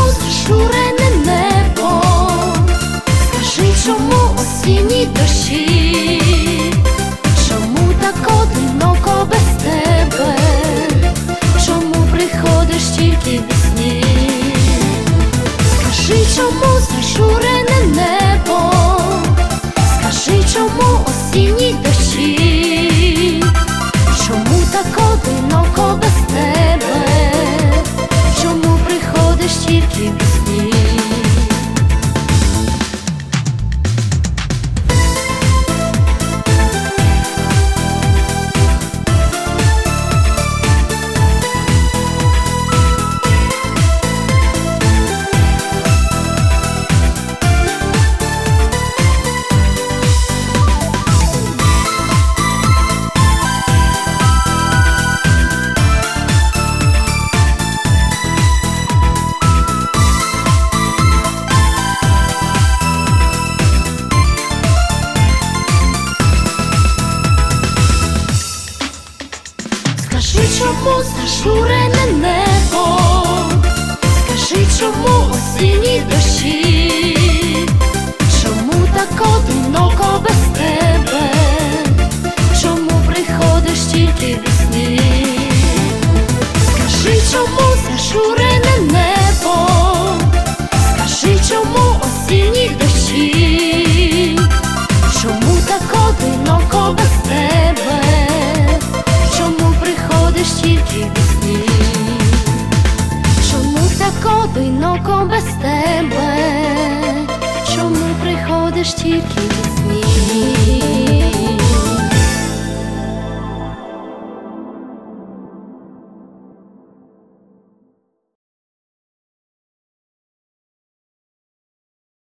зашурене небо? Скажи, чому осінні дощі? Чому так одиноко без тебе? Чому приходиш тільки весні? Скажи, чому зашурене небо? Скажи, чому осінні дощі? Чому так одиноко без тебе? Чому приходиш тільки весні? Скажи, чому зашурене небо? Скажи, чому осінні дощі? Чому так одиноко без тебе? Чому приходиш тільки весні? Скажи, чому зашурене небо? Скажи, чому осінні дощі? Чому так одиноко без тебе? Чому приходиш тільки весні? Чому так одиноко без тебе? Чому приходиш тільки весні?